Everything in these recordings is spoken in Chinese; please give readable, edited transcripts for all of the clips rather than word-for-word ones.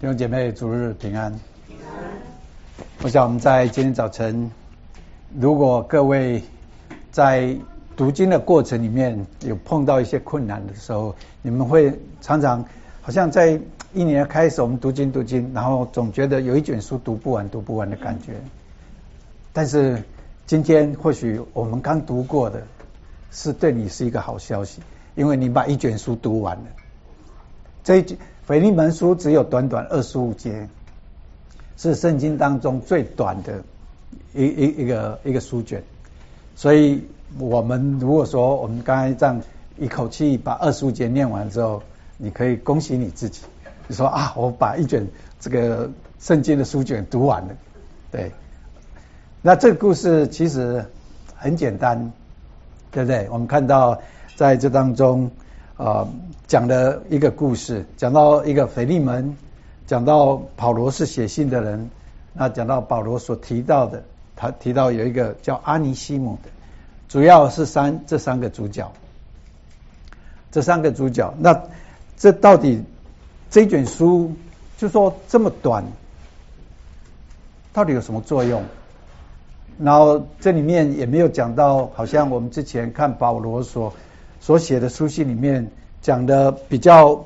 弟兄姐妹，主日平安。我想我们在今天早晨，如果各位在读经的过程里面有碰到一些困难的时候，你们会常常好像在一年的开始我们读经，然后总觉得有一卷书读不完的感觉。但是今天或许我们刚读过的是对你是一个好消息，因为你把一卷书读完了。这一腓利门书只有短短25节，是圣经当中最短的一个书卷。所以我们如果说我们刚才这样一口气把25节念完之后，你可以恭喜你自己，你说啊，我把一卷这个圣经的书卷读完了。对，那这个故事其实很简单，对不对？我们看到在这当中讲了一个故事，讲到一个腓利门，讲到保罗是写信的人，那讲到保罗所提到的，他提到有一个叫阿尼西姆的，主要是这三个主角。那这到底这卷书就说这么短，到底有什么作用？然后这里面也没有讲到，好像我们之前看保罗所写的书信里面讲的比较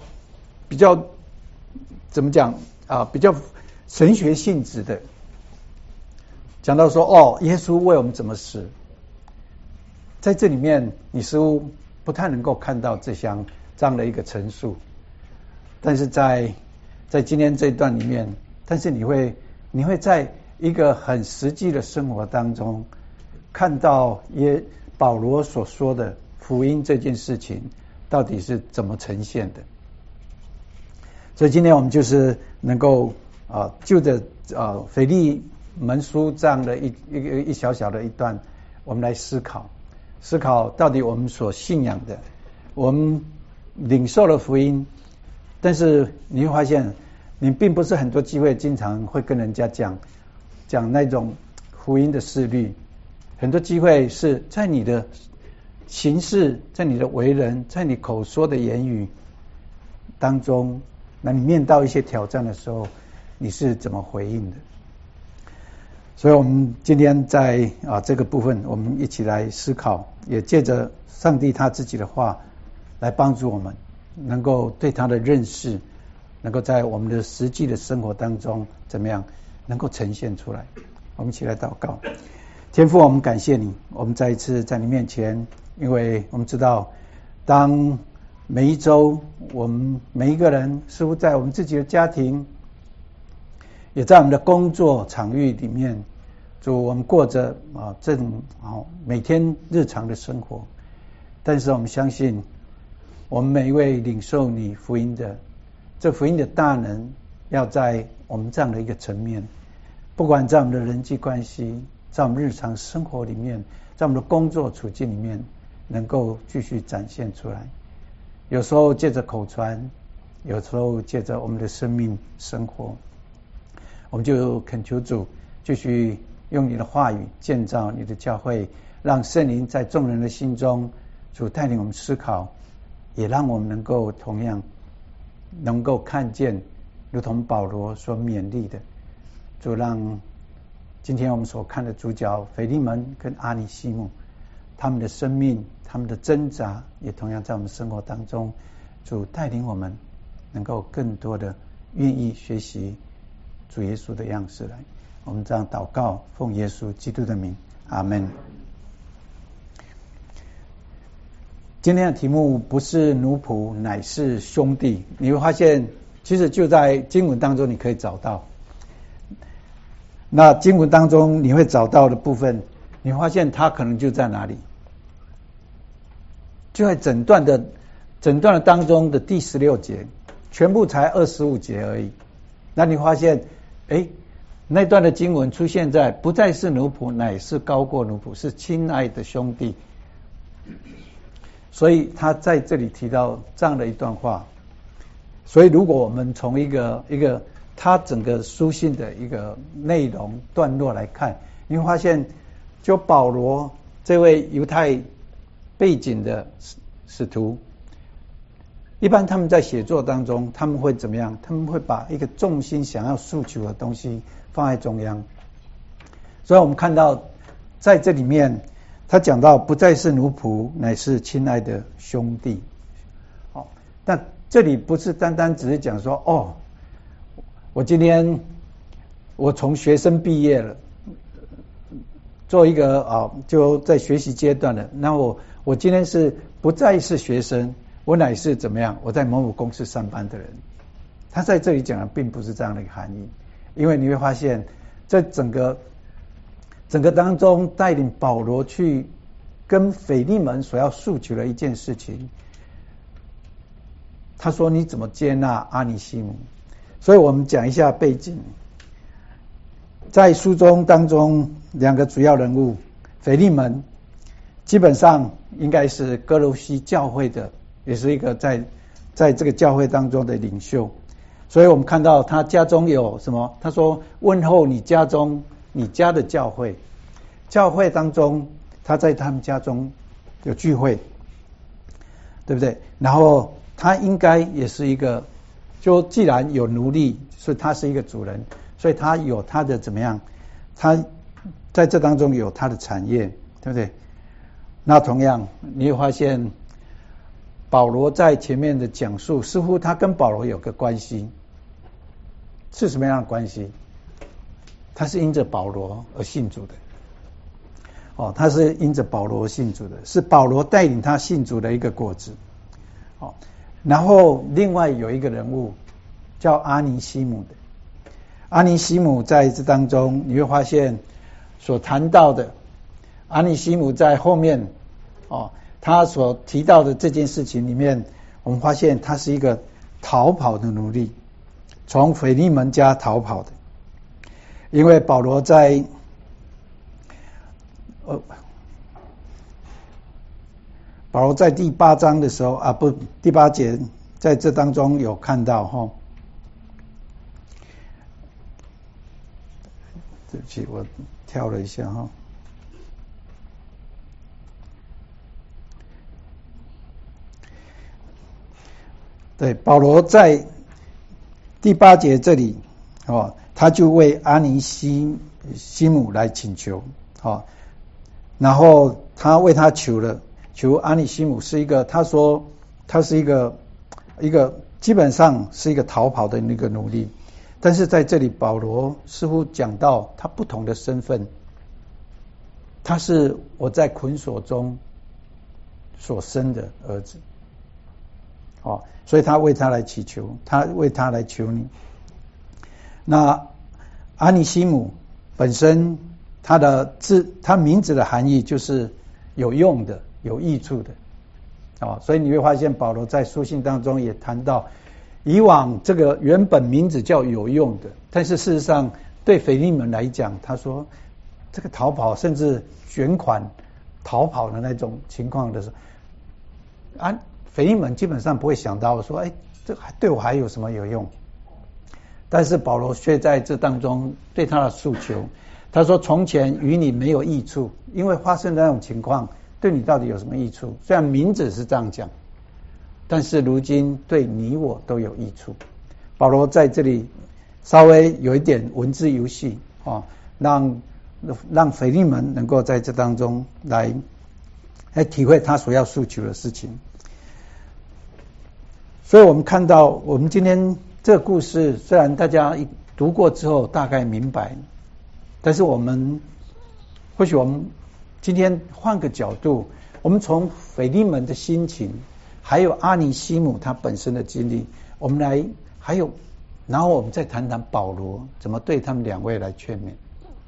怎么讲啊？比较神学性质的，讲到说耶稣为我们怎么死，在这里面你似乎不太能够看到这样的一个陈述，但是在今天这一段里面，但是你会在一个很实际的生活当中看到保罗所说的福音这件事情到底是怎么呈现的。所以今天我们就是能够就着腓利门书这样的一小小的一段，我们来思考到底我们所信仰的，我们领受了福音，但是你会发现你并不是很多机会经常会跟人家讲那种福音的事律，很多机会是在你的行事，在你的为人，在你口说的言语当中，那你面到一些挑战的时候，你是怎么回应的？所以我们今天在这个部分，我们一起来思考，也借着上帝他自己的话来帮助我们，能够对他的认识，能够在我们的实际的生活当中怎么样能够呈现出来。我们一起来祷告。天父，我们感谢你，我们再一次在你面前，因为我们知道当每一周我们每一个人似乎在我们自己的家庭，也在我们的工作场域里面，主，我们过着这种每天日常的生活，但是我们相信我们每一位领受你福音的，这福音的大能要在我们这样的一个层面，不管在我们的人际关系，在我们日常生活里面，在我们的工作处境里面能够继续展现出来。有时候借着口传，有时候借着我们的生命生活，我们就恳求主继续用你的话语建造你的教会，让圣灵在众人的心中主带领我们思考，也让我们能够同样能够看见如同保罗所勉励的，主，让今天我们所看的主角腓利门跟阿尼西姆，他们的生命，他们的挣扎，也同样在我们生活当中，主带领我们能够更多的愿意学习主耶稣的样式来。我们这样祷告，奉耶稣基督的名，阿们。今天的题目不是奴仆，乃是兄弟。你会发现其实就在经文当中你可以找到，那经文当中你会找到的部分，你发现它可能就在哪里，就在整段的当中的第16节，全部才25节而已。那你发现那段的经文出现在不再是奴仆，乃是高过奴仆，是亲爱的兄弟。所以他在这里提到这样的一段话。所以如果我们从一个他整个书信的一个内容段落来看，你会发现就保罗这位犹太背景的使徒， 一般他们在写作当中，他们会怎么样？他们会把一个重心想要诉求的东西放在中央。所以我们看到在这里面，他讲到不再是奴仆，乃是亲爱的兄弟。好，但这里不是单单只是讲说，哦，我今天我从学生毕业了，做一个就在学习阶段了。那我今天是不再是学生，我乃是怎么样？我在某某公司上班的人。他在这里讲的并不是这样的一个含义，因为你会发现，在整个当中带领保罗去跟腓利门所要诉求的一件事情。他说：“你怎么接纳阿尼西姆？”所以我们讲一下背景。在书中当中，两个主要人物腓利门，基本上应该是哥罗西教会的，也是一个在这个教会当中的领袖。所以我们看到他家中有什么？他说：“问候你家中你家的教会。”教会当中，他在他们家中有聚会，对不对？然后他应该也是一个，就既然有奴隶，所以他是一个主人，所以他有他的怎么样？他在这当中有他的产业，对不对？那同样你会发现，保罗在前面的讲述，似乎他跟保罗有个关系，是什么样的关系？他是因着保罗而信主的。他是因着保罗信主的，是保罗带领他信主的一个果子。然后另外有一个人物叫阿尼西姆的，阿尼西姆在这当中你会发现所谈到的，阿尼西姆在后面他所提到的这件事情里面，我们发现他是一个逃跑的奴隶，从腓利门家逃跑的。因为保罗在第8章的时候第8节，在这当中有看到对不起，我跳了一下对，保罗在第8节这里他就为阿尼西姆来请求然后他为他求阿尼西姆是一个，他说他是一个基本上是一个逃跑的那个奴隶，但是在这里保罗似乎讲到他不同的身份，他是我在捆锁中所生的儿子，所以他为他来祈求，他为他来求你。那阿尼西姆本身他名字的含义就是有用的、有益处的所以你会发现保罗在书信当中也谈到，以往这个原本名字叫有用的，但是事实上对腓利门来讲，他说这个逃跑甚至卷款逃跑的那种情况的时候，腓利门基本上不会想到说，这对我还有什么有用？但是保罗却在这当中对他的诉求，他说从前与你没有益处，因为发生的那种情况对你到底有什么益处？虽然名字是这样讲，但是如今对你我都有益处。保罗在这里稍微有一点文字游戏让腓利门能够在这当中来体会他所要诉求的事情。所以我们看到，我们今天这个故事虽然大家读过之后大概明白，但是或许我们今天换个角度，我们从腓利门的心情，还有阿尼西姆他本身的经历，我们来然后我们再谈谈保罗怎么对他们两位来劝勉。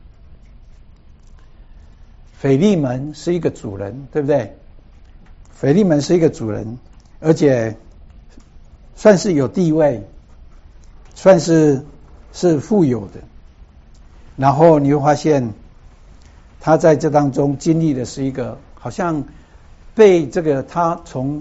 腓利门是一个主人，对不对？腓利门是一个主人，而且算是有地位，算是富有的。然后你会发现他在这当中经历的是一个好像被他从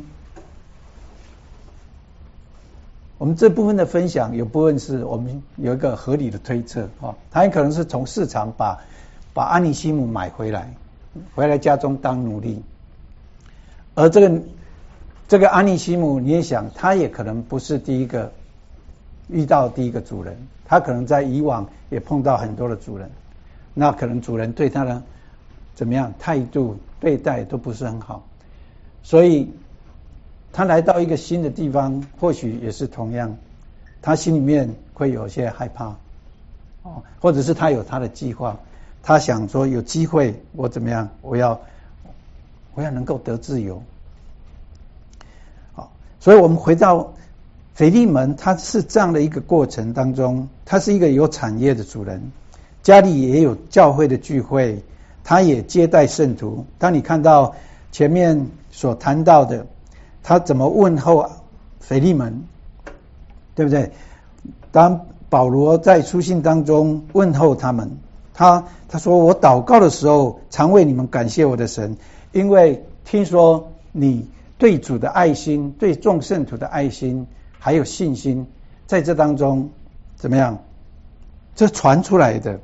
我们这部分的分享，有部分是我们有一个合理的推测他很可能是从市场把阿尼西姆买回来家中当奴隶，而这个这个安尼西姆，你也想，他也可能不是第一个遇到第一个主人，他可能在以往也碰到很多的主人，那可能主人对他的怎么样态度对待都不是很好，所以他来到一个新的地方，或许也是同样，他心里面会有些害怕，或者是他有他的计划，他想说有机会我怎么样，我要能够得自由。好，所以我们回到腓利门，他是这样的一个过程当中，他是一个有产业的主人，家里也有教会的聚会，他也接待圣徒。当你看到前面所谈到的，他怎么问候腓利门，对不对？当保罗在书信当中问候他们，他说我祷告的时候常为你们感谢我的神，因为听说你对主的爱心，对众圣徒的爱心还有信心，在这当中怎么样，这传出来的。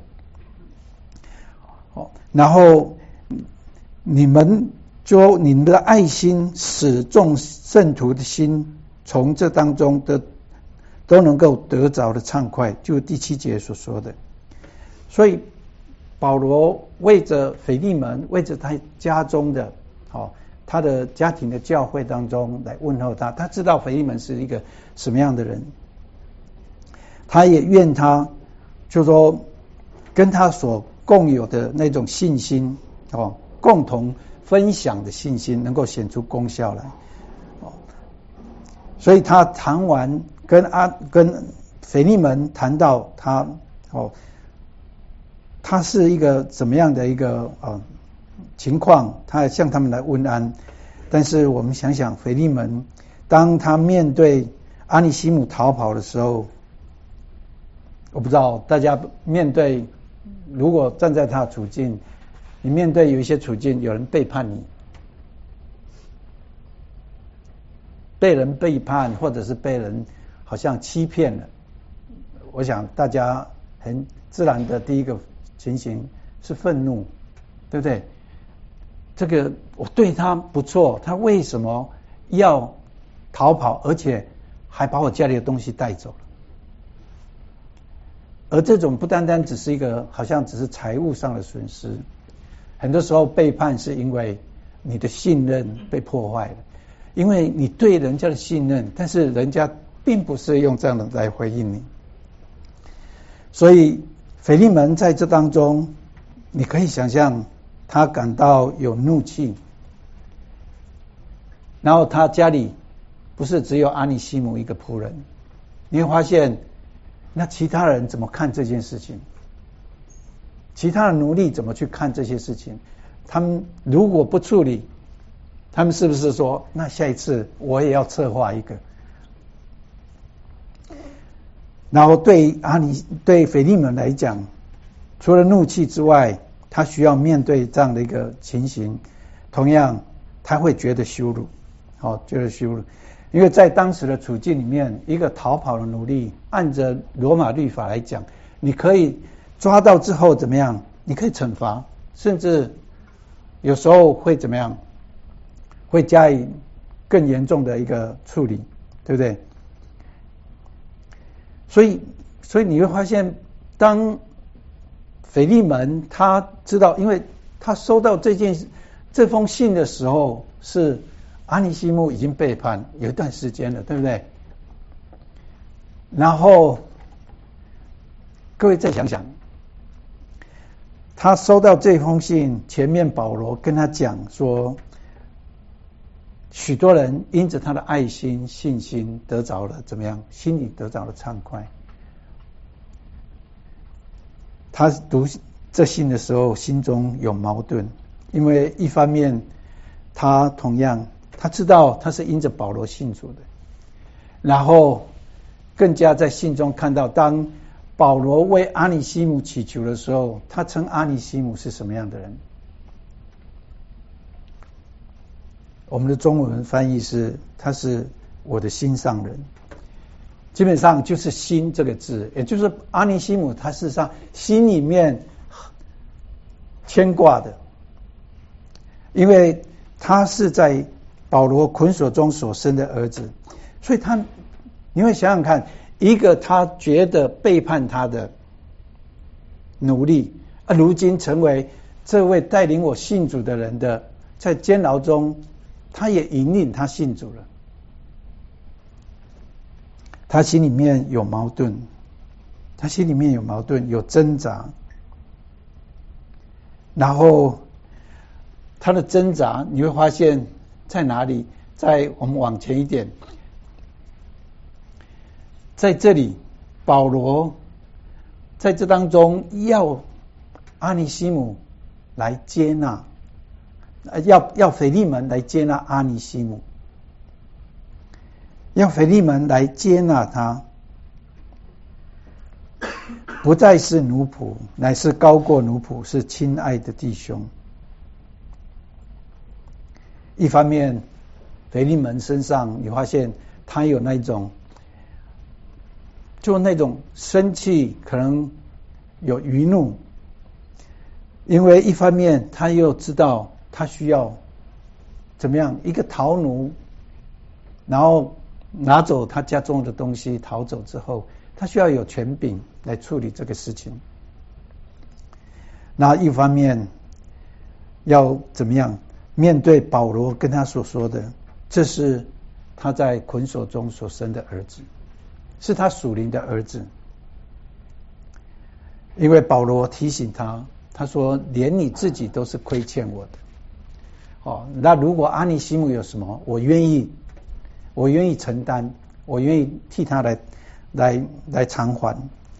然后你们的爱心使众圣徒的心从这当中都能够得着的畅快，就第7节所说的。所以保罗为着腓利门，为着他家中的他的家庭的教会当中来问候他，他知道腓利门是一个什么样的人，他也愿他就说跟他所共有的那种信心共同分享的信心能够显出功效来。所以他谈完跟腓利门谈到他是一个怎么样的一个情况，他向他们来问安。但是我们想想腓利门，当他面对阿尼西姆逃跑的时候，我不知道大家面对，如果站在他的处境，你面对有一些处境，有人背叛你，被人背叛，或者是被人好像欺骗了，我想大家很自然的第一个情形是愤怒，对不对？这个我对他不错，他为什么要逃跑，而且还把我家里的东西带走了？而这种不单单只是一个好像只是财务上的损失，很多时候背叛是因为你的信任被破坏了，因为你对人家的信任，但是人家并不是用这样的来回应你。所以腓利门在这当中，你可以想象他感到有怒气，然后他家里不是只有阿尼西姆一个仆人，你会发现那其他人怎么看这件事情，其他的奴隶怎么去看这些事情，他们如果不处理，他们是不是说那下一次我也要策划一个？然后对腓利门来讲，除了怒气之外，他需要面对这样的一个情形，同样他会觉得羞辱，觉得羞辱，因为在当时的处境里面，一个逃跑的奴隶，按着罗马律法来讲，你可以抓到之后怎么样？你可以惩罚，甚至有时候会怎么样？会加以更严重的一个处理，对不对？所以你会发现，当腓利门他知道，因为他收到这封信的时候，是阿尼西姆已经背叛有一段时间了，对不对？然后各位再想想，他收到这封信，前面保罗跟他讲说，许多人因着他的爱心、信心得着了怎么样？心里得着了畅快。他读这信的时候，心中有矛盾，因为一方面他同样他知道他是因着保罗信主的，然后更加在信中看到，当保罗为阿尼西姆祈求的时候，他称阿尼西姆是什么样的人？我们的中文翻译是他是我的心上人，基本上就是心这个字，也就是阿尼西姆他事实上心里面牵挂的，因为他是在保罗捆锁中所生的儿子。所以你会想想看，一个他觉得背叛他的奴隶，如今成为这位带领我信主的人的，在监牢中，他也引领他信主了。他心里面有矛盾，有挣扎，然后他的挣扎你会发现在哪里？在我们往前一点，在这里保罗在这当中要阿尼西姆来接纳，要腓利门来接纳阿尼西姆，要腓利门来接纳他，不再是奴仆，乃是高过奴仆，是亲爱的弟兄。一方面腓利门身上你发现他有那种生气，可能有余怒，因为一方面他又知道他需要怎么样，一个逃奴，然后拿走他家中的东西逃走之后，他需要有权柄来处理这个事情。那一方面要怎么样面对保罗跟他所说的，这是他在捆锁中所生的儿子，是他属灵的儿子。因为保罗提醒他，他说连你自己都是亏欠我的。那如果阿尼西姆有什么，我愿意承担，我愿意替他来偿还。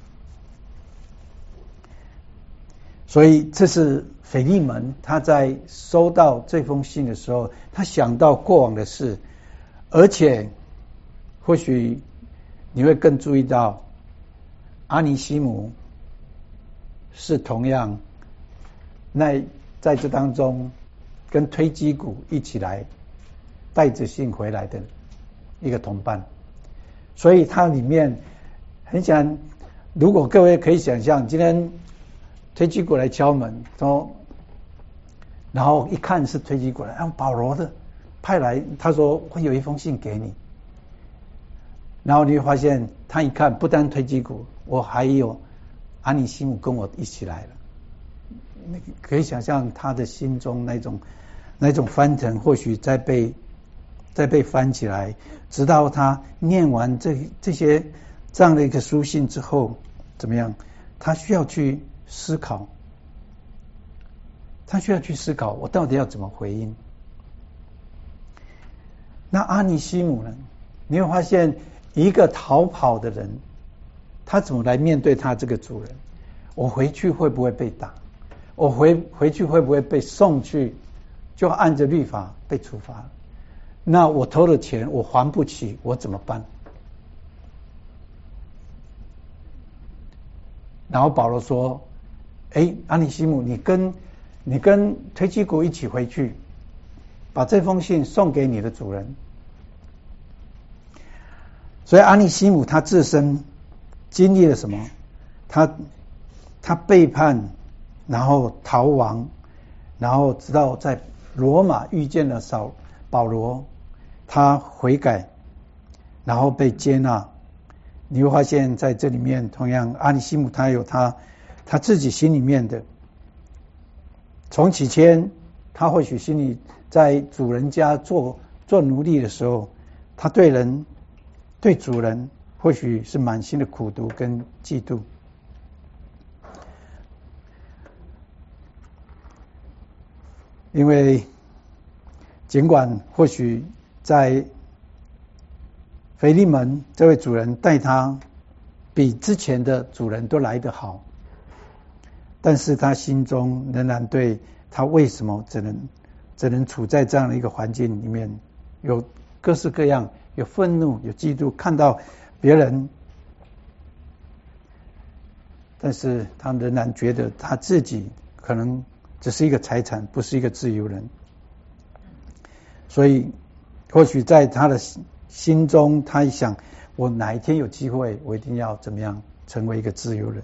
所以这是腓利门他在收到这封信的时候，他想到过往的事，而且或许你会更注意到阿尼西姆是同样在这当中跟推基古一起来带着信回来的一个同伴。所以它里面很想，如果各位可以想象，今天推基古来敲门说，然后一看是推基古来，保罗的派来，他说会有一封信给你，然后你会发现他一看不单推基古，我还有阿尼西姆跟我一起来了。可以想象他的心中那种翻腾，或许再被翻起来，直到他念完这些这样的一个书信之后，怎么样？他需要去思考，我到底要怎么回应？那阿尼西姆呢？你会发现一个逃跑的人，他怎么来面对他这个主人？我回去会不会被打？我回去会不会被送去，就按着律法被处罚？那我偷了钱我还不起，我怎么办？然后保罗说，阿尼西姆，你跟推基古一起回去，把这封信送给你的主人。所以阿尼西姆他自身经历了什么？他背叛，然后逃亡，然后直到在罗马遇见了保罗，他悔改，然后被接纳。你会发现在这里面，同样阿尼西姆他有他自己心里面的，从起先他或许心里在主人家做奴隶的时候，他对主人或许是满心的苦毒跟嫉妒。因为尽管或许在腓利门这位主人待他比之前的主人都来得好，但是他心中仍然对他为什么只能处在这样的一个环境里面，有各式各样，有愤怒，有嫉妒，看到别人，但是他仍然觉得他自己可能只是一个财产，不是一个自由人。所以或许在他的心中，他想，我哪一天有机会，我一定要怎么样成为一个自由人。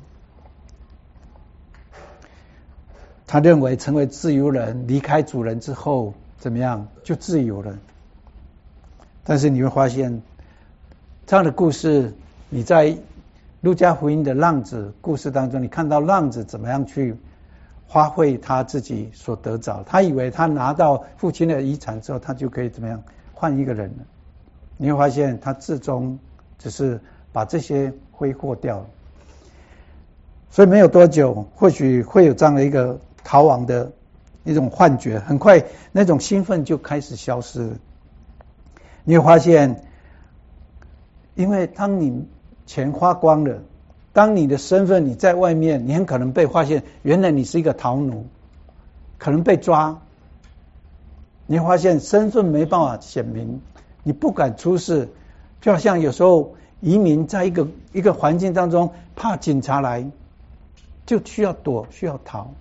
他认为成为自由人，离开主人之后怎么样就自由了。 但是你会发现，这样的故事，你在路加福音的浪子故事当中，你看到浪子怎么样去发挥他自己所得着。他以为他拿到父亲的遗产之后，他就可以怎么样换一个人了。你会发现，他最终只是把这些挥霍掉了。所以没有多久，或许会有这样的一个逃亡的一种幻觉，很快那种兴奋就开始消失了。你会发现，因为当你钱花光了，当你的身份你在外面，你很可能被发现，原来你是一个逃奴，可能被抓。你会发现身份没办法显明，你不敢出事，就好像有时候移民在一个环境当中，怕警察来，就需要躲，需要逃。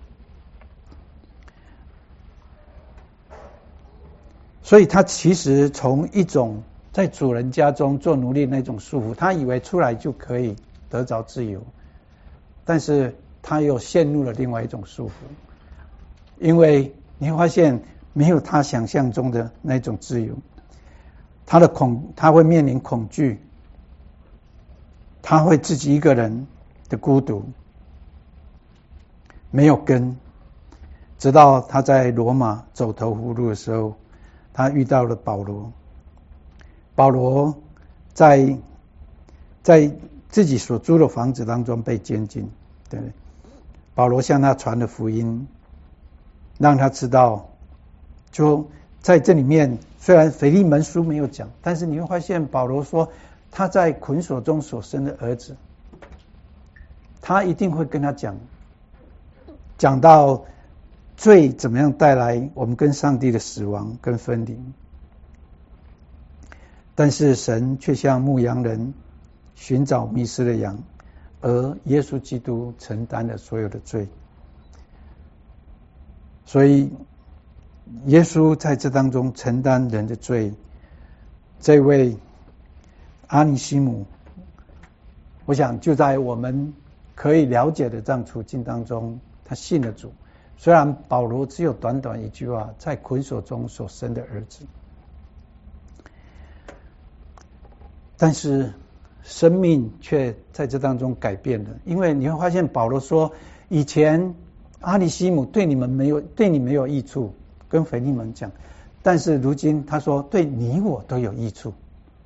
所以他其实从一种在主人家中做奴隶那种束缚，他以为出来就可以得着自由，但是他又陷入了另外一种束缚，因为你会发现没有他想象中的那种自由，他会面临恐惧，他会自己一个人的孤独，没有根，直到他在罗马走投无路的时候，他遇到了保罗。保罗在自己所租的房子当中被监禁，对，保罗向他传了福音，让他知道，就在这里面，虽然腓利门书没有讲，但是你会发现保罗说他在捆锁中所生的儿子，他一定会跟他讲到罪怎么样带来我们跟上帝的死亡跟分离。但是神却像牧羊人寻找迷失的羊，而耶稣基督承担了所有的罪。所以耶稣在这当中承担人的罪。这位阿尼西姆，我想就在我们可以了解的这样处境当中，他信了主。虽然保罗只有短短一句话，在捆锁中所生的儿子，但是生命却在这当中改变了。因为你会发现保罗说，以前阿尼西姆对你没有益处，跟腓利门讲，但是如今他说对你我都有益处。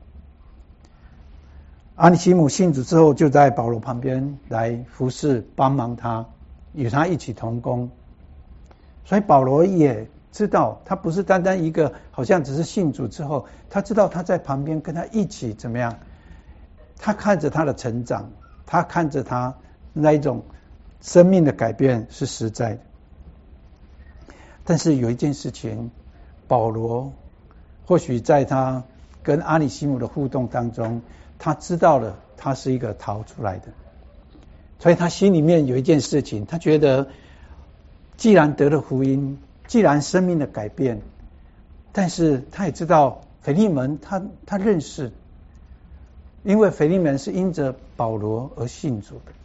阿尼西姆信主之后，就在保罗旁边来服侍，帮忙他，与他一起同工。所以保罗也知道，他不是单单一个好像只是信主之后，他知道他在旁边跟他一起怎么样，他看着他的成长，他看着他那一种生命的改变是实在的。但是有一件事情，保罗或许在他跟阿尼西姆的互动当中，他知道了他是一个逃出来的，所以他心里面有一件事情，他觉得既然得了福音，既然生命的改变，但是他也知道腓利门他认识，因为腓利门是因着保罗而信主的。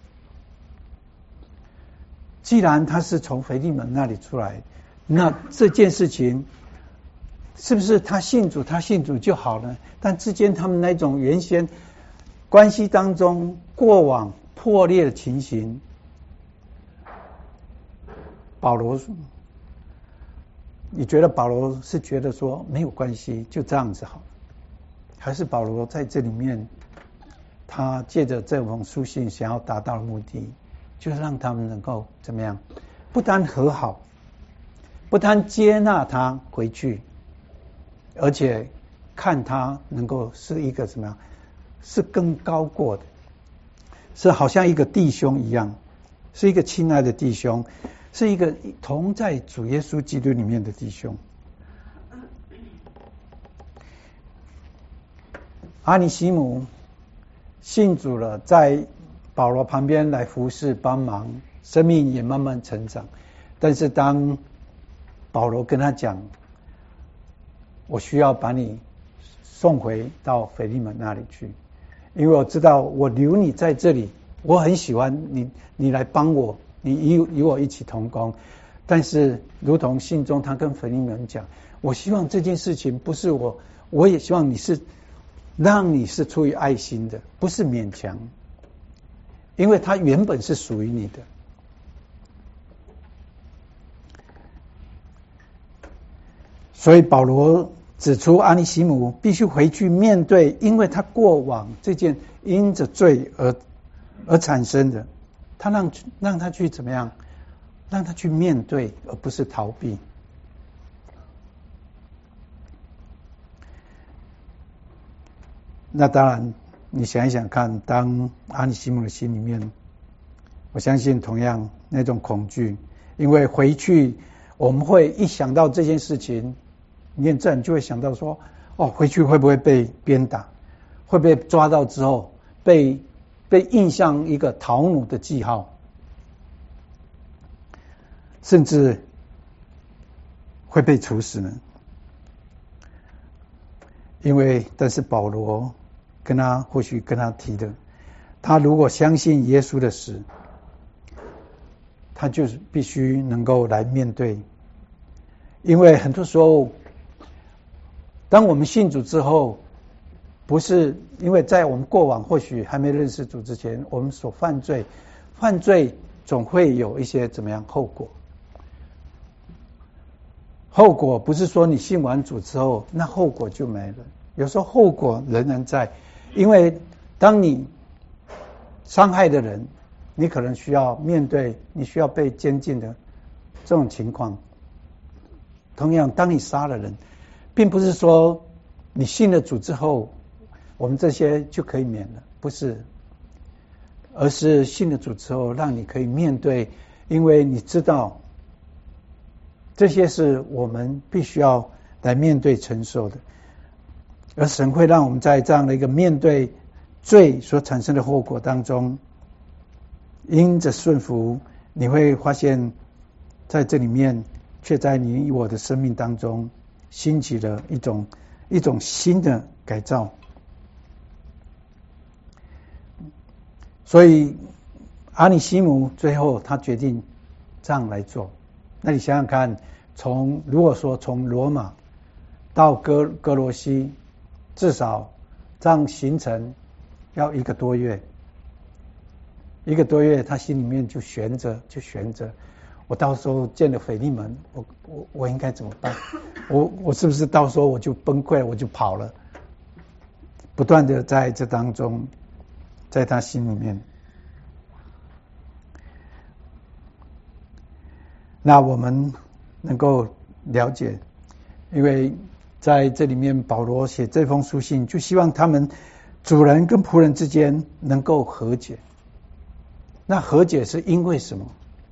既然他是从腓利门那里出来，那这件事情是不是他信主就好了？但之间他们那种原先关系当中过往破裂的情形，保罗，你觉得保罗是觉得说没有关系，就这样子好，还是保罗在这里面，他借着这封书信想要达到的目的，就是让他们能够怎么样？不单和好，不单接纳他回去，而且看他能够是一个什么样？是更高过的，是好像一个弟兄一样，是一个亲爱的弟兄，是一个同在主耶稣基督里面的弟兄。阿尼西姆信主了，在保罗旁边来服侍帮忙，生命也慢慢成长。但是当保罗跟他讲，我需要把你送回到腓利门那里去，因为我知道我留你在这里，我很喜欢你来帮我，你与我一起同工。但是如同信中他跟腓利门讲，我希望这件事情不是我也希望让你是出于爱心的，不是勉强，因为它原本是属于你的。所以保罗指出，阿尼西姆必须回去面对，因为他过往这件因着罪而产生的，他让他去怎么样？让他去面对，而不是逃避。那当然，你想一想看，当阿尼西姆的心里面，我相信同样那种恐惧，因为回去我们会一想到这件事情，你自然就会想到说，回去会不会被鞭打，会被抓到之后被印上一个逃奴的记号，甚至会被处死呢？但是保罗或许跟他提的，他如果相信耶稣的死，他就是必须能够来面对。因为很多时候，当我们信主之后，不是因为在我们过往或许还没认识主之前，我们所犯罪总会有一些怎么样后果。后果不是说你信完主之后，那后果就没了。有时候后果仍然在，因为当你伤害的人，你可能需要面对，你需要被监禁的这种情况。同样，当你杀了人，并不是说你信了主之后，我们这些就可以免了，不是，而是信了主之后，让你可以面对，因为你知道这些是我们必须要来面对承受的。而神会让我们在这样的一个面对罪所产生的后果当中，因着顺服，你会发现在这里面却在你我的生命当中兴起了一种新的改造。所以阿尼西姆最后他决定这样来做。那你想想看，如果说从罗马到哥罗西，至少这样行程要1个多月，1个多月，他心里面就悬着，我到时候见了腓利门，我应该怎么办？我是不是到时候我就崩溃，我就跑了？不断的在这当中，在他心里面。那我们能够了解，因为在这里面保罗写这封书信，就希望他们主人跟仆人之间能够和解。那和解是因为什么？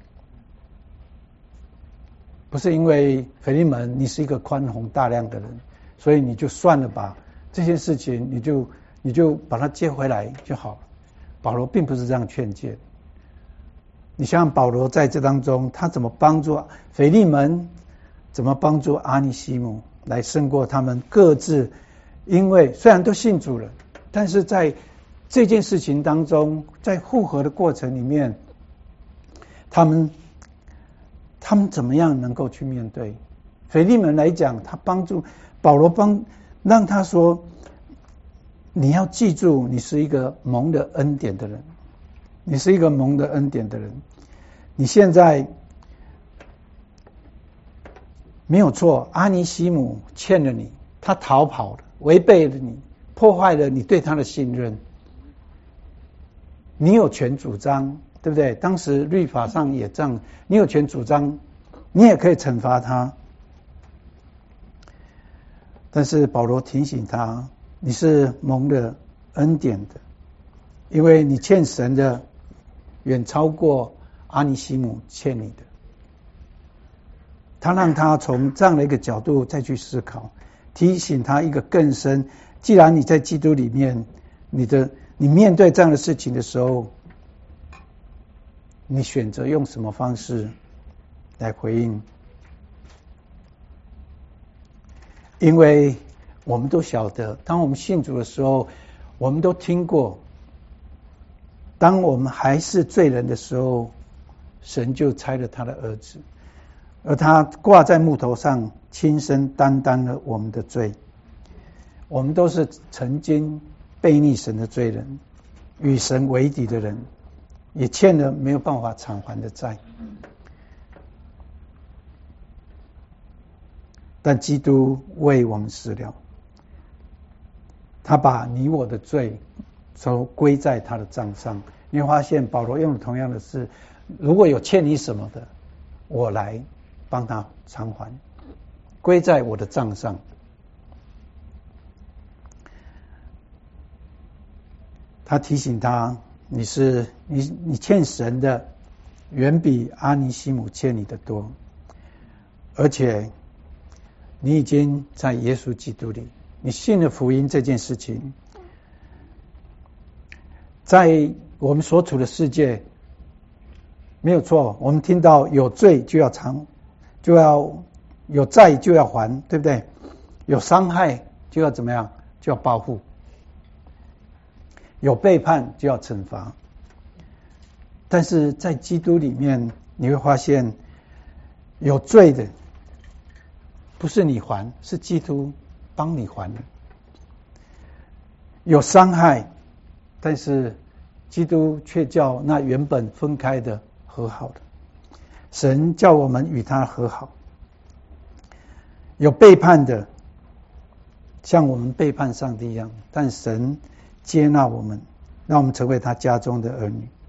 不是因为腓利门你是一个宽宏大量的人，所以你就算了吧，这件事情你就把它接回来就好了。保罗并不是这样劝诫。你想想保罗在这当中，他怎么帮助腓利门，怎么帮助阿尼西姆来胜过他们各自，因为虽然都信主了，但是在这件事情当中，在复合的过程里面，他们怎么样能够去面对？腓利门来讲，他帮助保罗让他说，你要记住，你是一个蒙的恩典的人，你是一个蒙的恩典的人，你现在没有错，阿尼西姆欠了你，他逃跑了，违背了你，破坏了你对他的信任，你有权主张，对不对？当时律法上也这样，你有权主张，你也可以惩罚他。但是保罗提醒他，你是蒙了恩典的，因为你欠神的远超过阿尼西姆欠你的。他让他从这样的一个角度再去思考，提醒他一个更深，既然你在基督里面，你面对这样的事情的时候，你选择用什么方式来回应？因为我们都晓得，当我们信主的时候，我们都听过，当我们还是罪人的时候，神就差了他的儿子，而他挂在木头上，亲身担当了我们的罪。 我们都是曾经悖逆神的罪人，与神为敌的人，也欠了没有办法偿还的债。但基督为我们死了，他把你我的罪都归在他的账上。你会发现保罗用了同样的事，如果有欠你什么的，我来帮他偿还，归在我的账上。他提醒他，你欠神的远比阿尼西姆欠你的多，而且你已经在耶稣基督里，你信了福音这件事情，在我们所处的世界没有错，我们听到有罪就要有债就要还，对不对？有伤害就要怎么样？就要报复。有背叛就要惩罚。但是在基督里面，你会发现有罪的不是你还，是基督帮你还的。有伤害，但是基督却叫那原本分开的和好的。神叫我们与他和好。有背叛的，像我们背叛上帝一样，但神接纳我们，让我们成为他家中的儿女。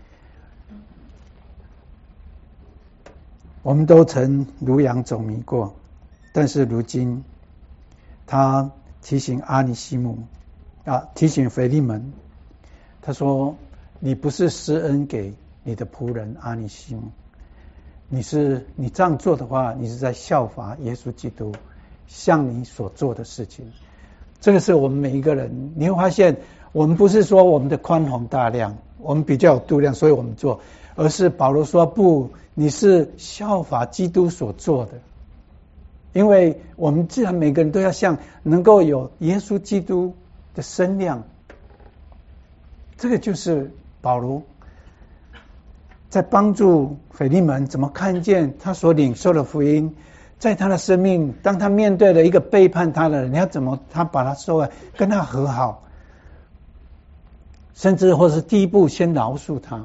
我们都曾如羊走迷过，但是如今他提醒阿尼西姆提醒腓利门，他说你不是施恩给你的仆人阿尼西姆，你这样做的话，你是在效法耶稣基督向你所做的事情。这个是我们每一个人，你会发现我们不是说我们的宽宏大量，我们比较有度量所以我们做，而是保罗说不，你是效法基督所做的。因为我们既然每个人都要像能够有耶稣基督的身量，这个就是保罗在帮助腓利门怎么看见他所领受的福音，在他的生命，当他面对了一个背叛他的人，你要怎么他把他收来跟他和好，甚至或是第一步先饶恕他。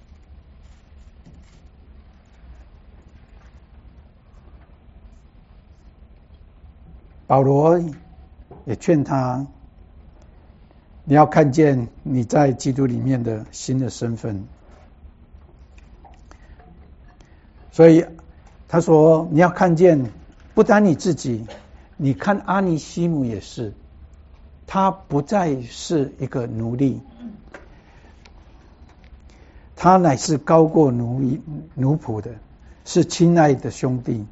保罗也劝他，你要看见你在基督里面的新的身份。所以他说你要看见不单你自己，你看阿尼西姆也是，他不再是一个奴隶，他乃是高过奴仆的，是亲爱的兄弟。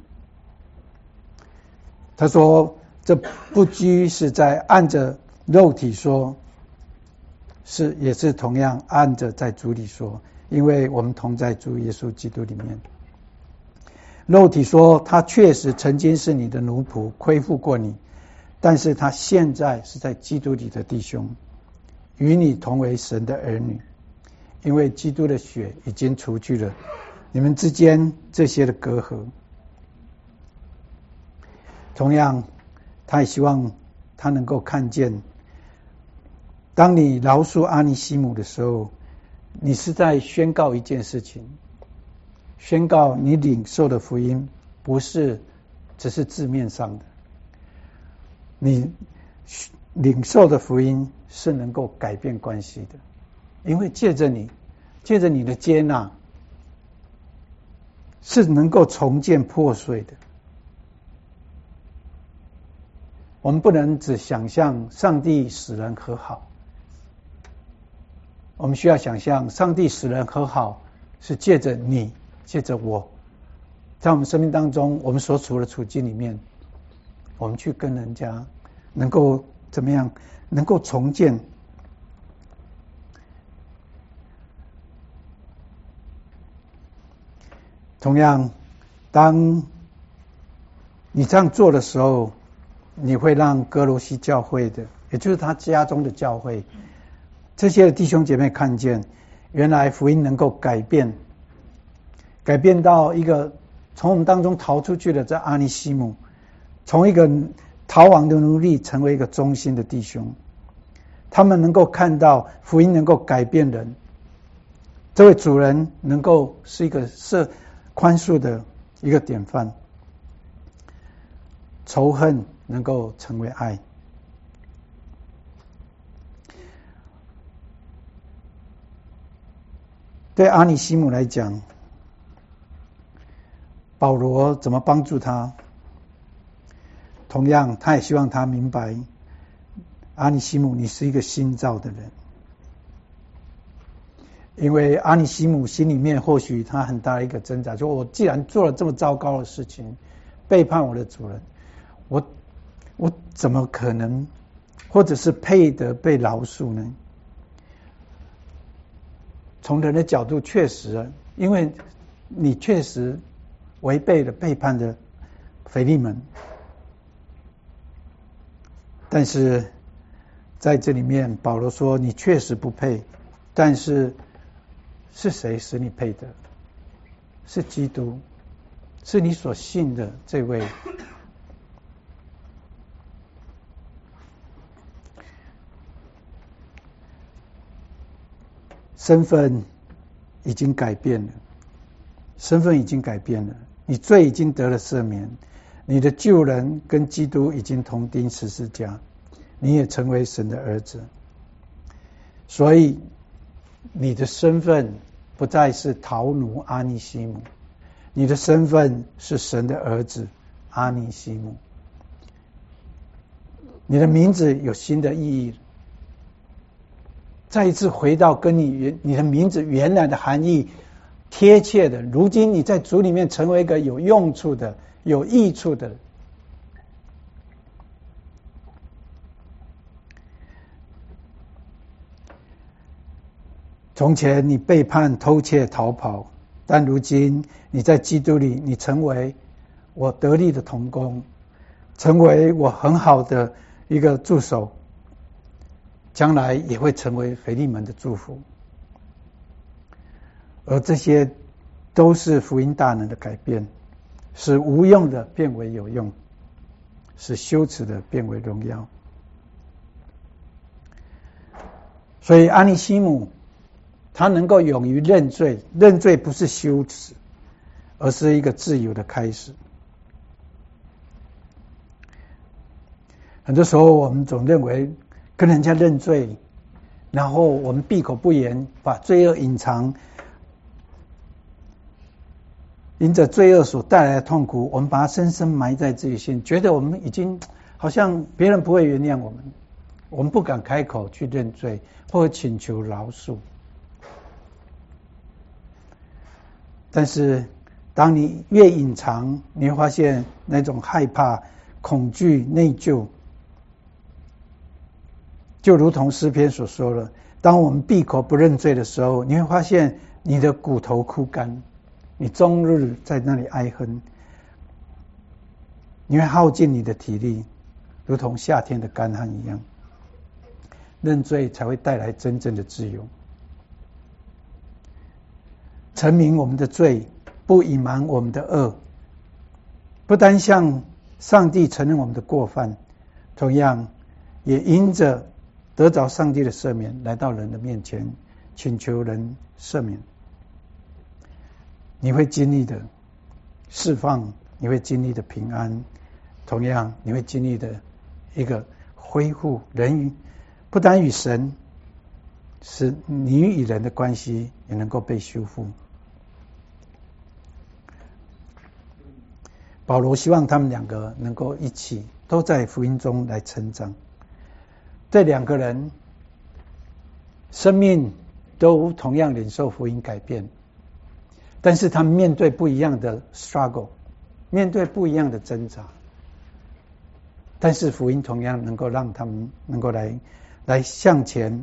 他说这不拘是在按着肉体说，也是同样按着在主里说，因为我们同在主耶稣基督里面。肉体说他确实曾经是你的奴仆，亏负过你，但是他现在是在基督里的弟兄，与你同为神的儿女，因为基督的血已经除去了你们之间这些的隔阂。同样他也希望他能够看见，当你饶恕阿尼西姆的时候，你是在宣告一件事情，宣告你领受的福音不是只是字面上的，你领受的福音是能够改变关系的，因为借着你的接纳，是能够重建破碎的。我们不能只想象上帝使人和好，我们需要想象上帝使人和好是借着你，借着我，在我们生命当中，我们所处的处境里面，我们去跟人家能够怎么样，能够重建。同样，当你这样做的时候，你会让哥罗西教会的，也就是他家中的教会，这些弟兄姐妹看见，原来福音能够改变到一个从我们当中逃出去的这阿尼西姆，从一个逃亡的奴隶成为一个忠心的弟兄，他们能够看到福音能够改变人，这位主人能够是一个宽恕的一个典范，仇恨能够成为爱。对阿尼西姆来讲，保罗怎么帮助他？同样，他也希望他明白，阿尼西姆，你是一个新造的人。因为阿尼西姆心里面或许他很大的一个挣扎，就我既然做了这么糟糕的事情，背叛我的主人，我怎么可能，或者是配得被饶恕呢？从人的角度，确实，因为你确实违背了背叛的腓利门，但是在这里面，保罗说你确实不配，但是是谁使你配得？是基督，是你所信的这位。身份已经改变了，身份已经改变了，你罪已经得了赦免，你的旧人跟基督已经同钉十字架，你也成为神的儿子。所以你的身份不再是逃奴阿尼西姆，你的身份是神的儿子阿尼西姆。你的名字有新的意义，再一次回到跟你的名字原来的含义贴切的。如今你在主里面成为一个有用处的、有益处的。从前你背叛、偷窃、逃跑，但如今你在基督里，你成为我得力的同工，成为我很好的一个助手，将来也会成为腓利门的祝福。而这些都是福音大能的改变，使无用的变为有用，使羞耻的变为荣耀。所以阿尼西姆他能够勇于认罪，认罪不是羞耻，而是一个自由的开始。很多时候我们总认为跟人家认罪，然后我们闭口不言，把罪恶隐藏，因着罪恶所带来的痛苦，我们把它深深埋在自己心，觉得我们已经好像别人不会原谅我们，我们不敢开口去认罪或者请求饶恕。但是当你越隐藏，你会发现那种害怕、恐惧、内疚，就如同诗篇所说的，当我们闭口不认罪的时候，你会发现你的骨头枯干，你终日在那里哀恨，你会耗尽你的体力，如同夏天的干旱一样。认罪才会带来真正的自由。承明我们的罪，不隐瞒我们的恶，不单向上帝承认我们的过犯，同样也因着得着上帝的赦免，来到人的面前请求人赦免。你会经历的释放，你会经历的平安，同样你会经历的一个恢复，人不单与神，使你与人的关系也能够被修复。保罗希望他们两个能够一起都在福音中来成长。这两个人生命都同样领受福音改变，但是他们面对不一样的 struggle， 面对不一样的挣扎，但是福音同样能够让他们能够来向前，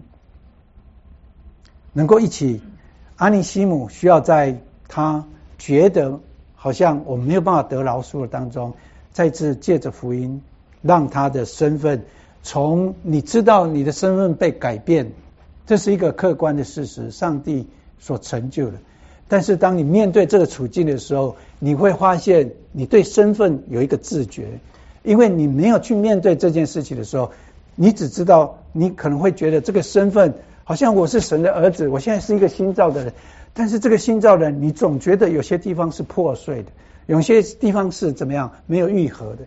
能够一起。阿尼西姆需要在他觉得好像我们没有办法得饶恕的当中，再次借着福音，让他的身份从你知道你的身份被改变，这是一个客观的事实，上帝所成就的。但是当你面对这个处境的时候，你会发现你对身份有一个自觉， 因为你没有去面对这件事情的时候，你只知道你可能会觉得这个身份好像我是神的儿子，我现在是一个新造的人，但是这个新造的人你总觉得有些地方是破碎的，有些地方是怎么样没有愈合的。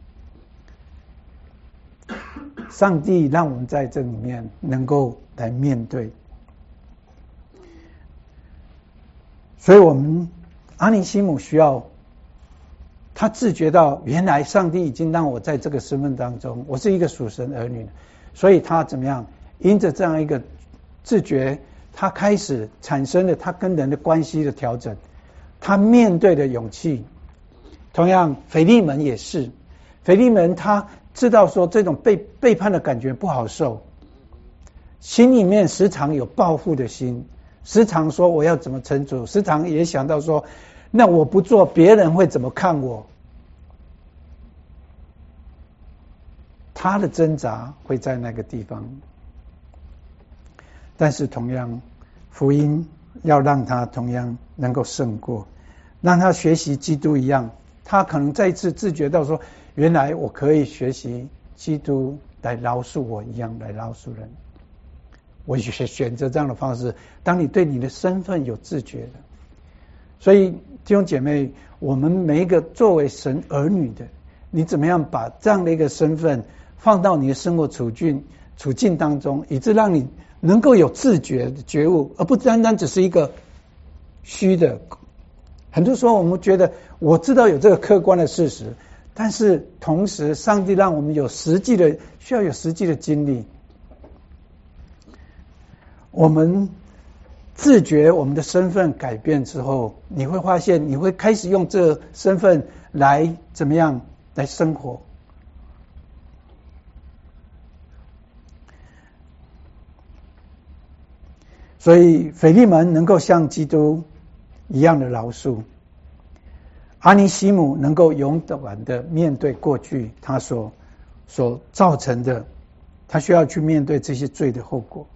上帝让我们在这里面能够来面对，所以我们阿尼西姆需要他自觉到原来上帝已经让我在这个身份当中，我是一个属神儿女，所以他怎么样因着这样一个自觉，他开始产生了他跟人的关系的调整，他面对的勇气。同样腓利门也是，腓利门他知道说这种被背叛的感觉不好受，心里面时常有报复的心，时常说我要怎么惩处，时常也想到说那我不做别人会怎么看我，他的挣扎会在那个地方。但是同样福音要让他同样能够胜过，让他学习基督一样，他可能再一次自觉到说原来我可以学习基督来饶恕我一样来饶恕人，我选择这样的方式。当你对你的身份有自觉的，所以弟兄姐妹，我们每一个作为神儿女的，你怎么样把这样的一个身份放到你的生活处境当中，以致让你能够有自觉的觉悟，而不单单只是一个虚的。很多时候我们觉得我知道有这个客观的事实，但是同时上帝让我们有需要有实际的经历。我们自觉我们的身份改变之后，你会发现你会开始用这身份来怎么样来生活。所以腓利门能够像基督一样的饶恕，阿尼西姆能够勇敢的面对过去他所造成的，他需要去面对这些罪的后果。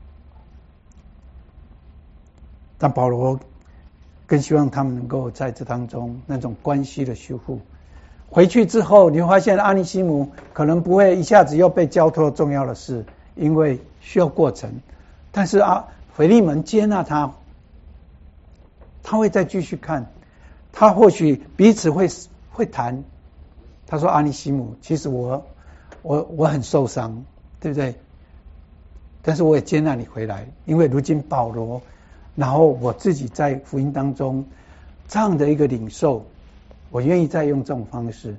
但保罗更希望他们能够在这当中那种关系的修复。回去之后你会发现阿尼西姆可能不会一下子又被交托重要的事，因为需要过程。但是腓利门接纳他会再继续看，他或许彼此会谈。他说阿尼西姆，其实我很受伤，对不对？但是我也接纳你回来，因为如今保罗，然后我自己在福音当中这样的一个领受，我愿意再用这种方式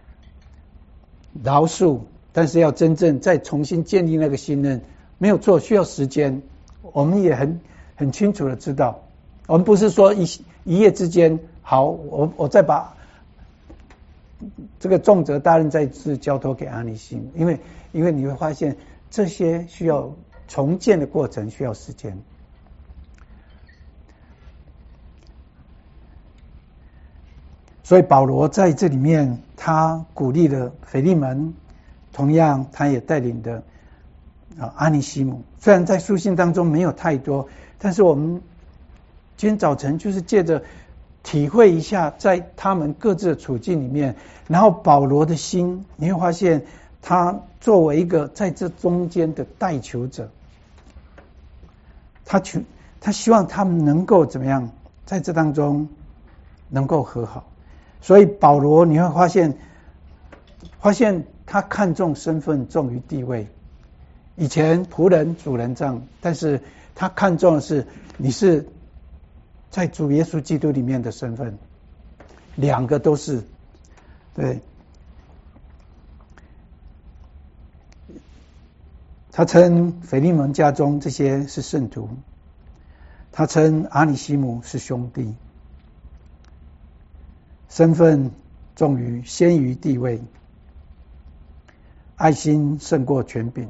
饶恕，但是要真正再重新建立那个信任，没有错，需要时间。我们也很清楚的知道，我们不是说一夜之间，好，我再把这个重责大任再次交托给阿尼西姆，因为你会发现这些需要重建的过程，需要时间。所以保罗在这里面，他鼓励了腓利门，同样他也带领的阿尼西姆。虽然在书信当中没有太多，但是我们今天早晨就是借着体会一下在他们各自的处境里面，然后保罗的心，你会发现他作为一个在这中间的代求者，他希望他们能够怎么样在这当中能够和好。所以保罗你会发现他看重身份重于地位。以前仆人主人这样，但是他看重的是你是在主耶稣基督里面的身份，两个都是对。他称腓利门家中这些是圣徒，他称阿尼西姆是兄弟，身份先于地位，爱心胜过权柄。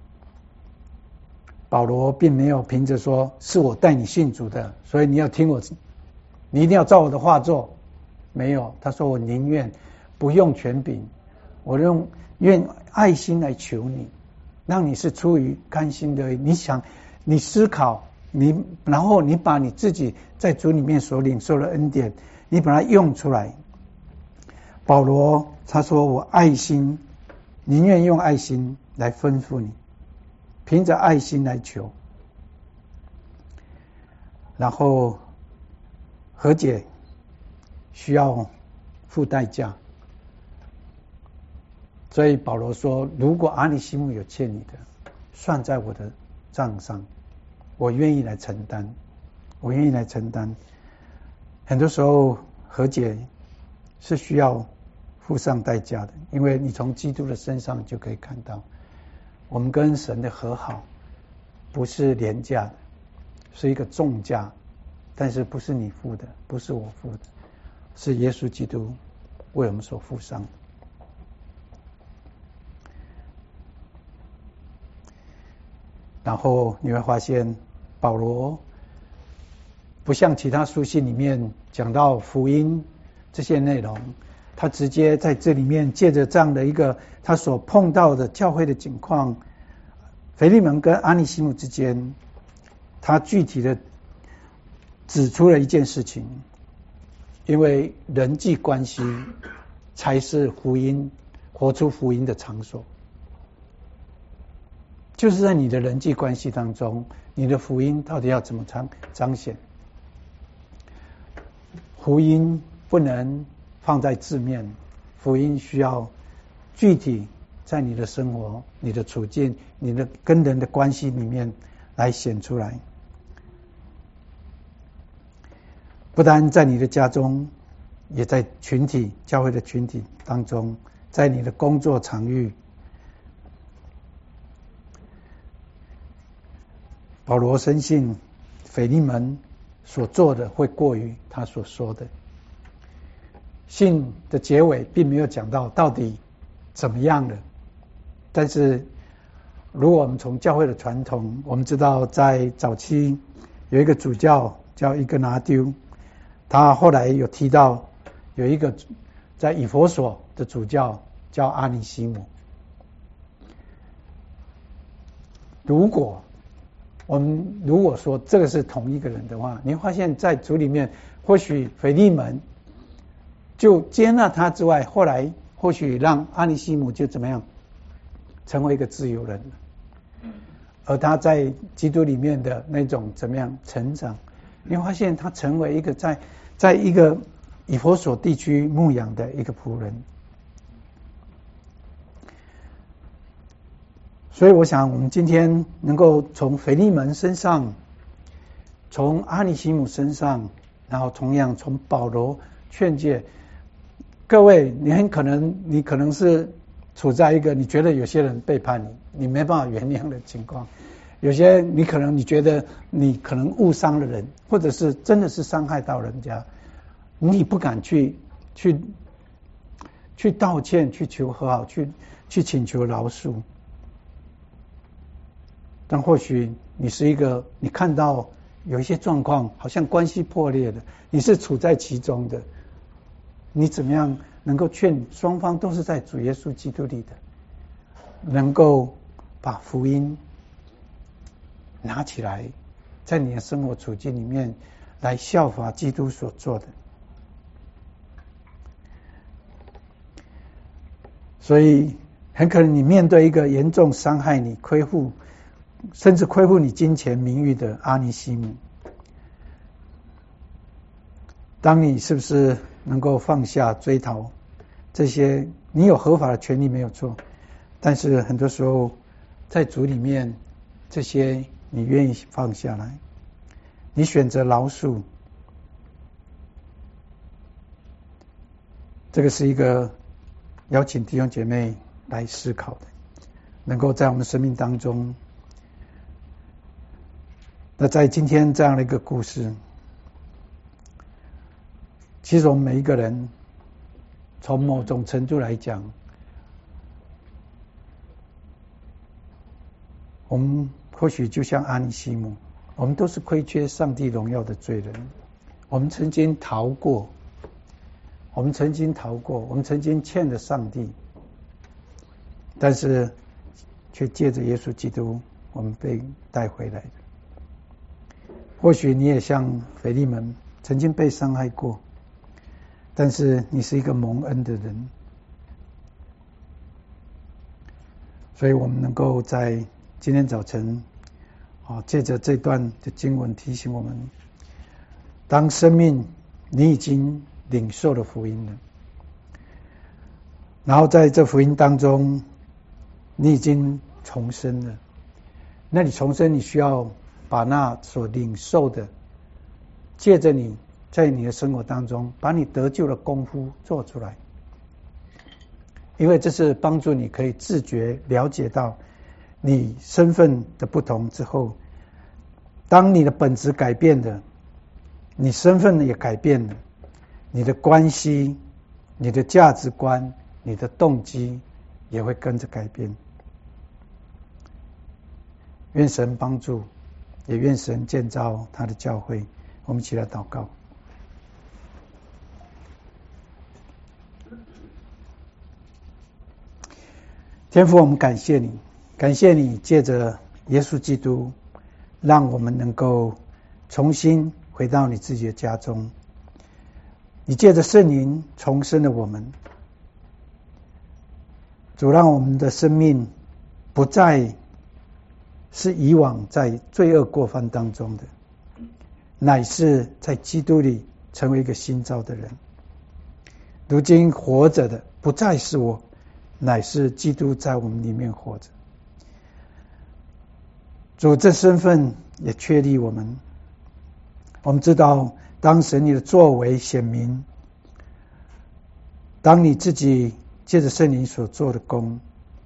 保罗并没有凭着说是我带你信主的，所以你要听我，你一定要照我的话做，没有。他说我宁愿不用权柄，我愿爱心来求你，让你是出于甘心的。你思考，然后你把你自己在主里面所领受的恩典，你把它用出来。保罗他说我爱心宁愿用爱心来吩咐你，凭着爱心来求，然后和解需要付代价。所以保罗说，如果阿里西姆有欠你的，算在我的账上，我愿意来承担，我愿意来承担。很多时候和解是需要付上代价的，因为你从基督的身上就可以看到，我们跟神的和好不是廉价的，是一个重价，但是不是你付的，不是我付的，是耶稣基督为我们所付上的。然后你会发现，保罗不像其他书信里面讲到福音这些内容，他直接在这里面借着这样的一个他所碰到的教会的情况，腓利门跟阿尼西姆之间，他具体的指出了一件事情，因为人际关系才是福音活出福音的场所，就是在你的人际关系当中，你的福音到底要怎么彰显？福音不能放在字面，福音需要具体在你的生活、你的处境、你的跟人的关系里面来显出来。不单在你的家中，也在群体、教会的群体当中，在你的工作场域。保罗深信腓利门所做的会过于他所说的。信的结尾并没有讲到底怎么样了，但是如果我们从教会的传统，我们知道在早期有一个主教叫伊格拿丢，他后来有提到有一个在以弗所的主教叫阿尼西姆。我们如果说这个是同一个人的话，你会发现在主里面，或许腓利门就接纳他之外，后来或许让阿尼西姆就怎么样成为一个自由人，而他在基督里面的那种怎么样成长，你会发现他成为一个在一个以弗所地区牧养的一个仆人。所以我想我们今天能够从腓利门身上，从阿尼西姆身上，然后同样从保罗劝诫各位，你可能是处在一个你觉得有些人背叛你没办法原谅的情况，有些你觉得你可能误伤了人，或者是真的是伤害到人家，你不敢去道歉，去求和好，去请求饶恕。但或许你是你看到有一些状况，好像关系破裂的，你是处在其中的，你怎么样能够劝双方都是在主耶稣基督里的，能够把福音拿起来，在你的生活处境里面来效法基督所做的。所以很可能你面对一个严重伤害你、甚至亏负你金钱名誉的阿尼西姆，当你是不是能够放下追讨这些？你有合法的权利没有错，但是很多时候在主里面，这些你愿意放下来，你选择饶恕，这个是一个邀请弟兄姐妹来思考的，能够在我们生命当中。那在今天这样的一个故事，其实我们每一个人从某种程度来讲，我们或许就像阿尼西姆，我们都是亏缺上帝荣耀的罪人，我们曾经逃过，我们曾经欠了上帝，但是却借着耶稣基督，我们被带回来的。或许你也像腓利门，曾经被伤害过，但是你是一个蒙恩的人， 所以我们能够在今天早晨借着这段的经文提醒我们，当生命你已经领受了福音了，然后在这福音当中你已经重生了，那你重生，你需要把那所领受的借着你在你的生活当中把你得救的功夫做出来，因为这是帮助你可以自觉了解到你身份的不同之后，当你的本质改变了，你身份也改变了，你的关系、你的价值观、你的动机也会跟着改变。愿神帮助，也愿神建造他的教会。我们一起来祷告。天父，我们感谢你，感谢你借着耶稣基督让我们能够重新回到你自己的家中，你借着圣灵重生了我们，主，让我们的生命不再是以往在罪恶过犯当中的，乃是在基督里成为一个新造的人。如今活着的不再是我，乃是基督在我们里面活着。主，这身份也确立我们。我们知道，当神你的作为显明，当你自己借着圣灵所做的工，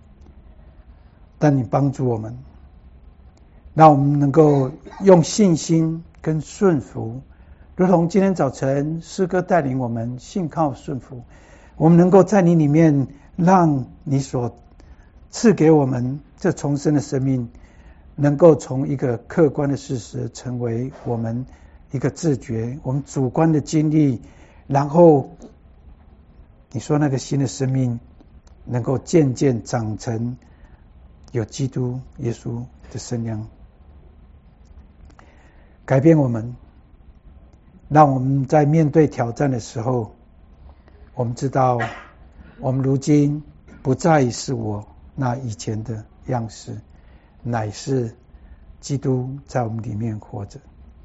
但你帮助我们，让我们能够用信心跟顺服，如同今天早晨诗歌带领我们信靠顺服，我们能够在你里面，让你所赐给我们这重生的生命，能够从一个客观的事实成为我们一个自觉，我们主观的经历，然后你说那个新的生命能够渐渐长成有基督耶稣的身量，改变我们，让我们在面对挑战的时候，我们知道我们如今不再是我那以前的样式，乃是基督在我们里面活着。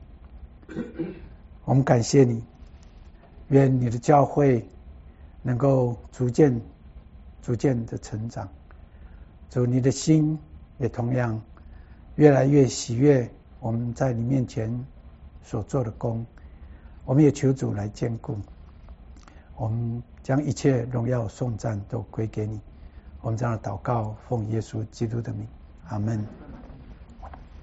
我们感谢你，愿你的教会能够逐渐的成长，主，你的心也同样越来越喜悦我们在你面前所做的工，我们也求主来眷顾，我们将一切荣耀颂赞都归给你。我们这样的祷告，奉耶稣基督的名，阿们。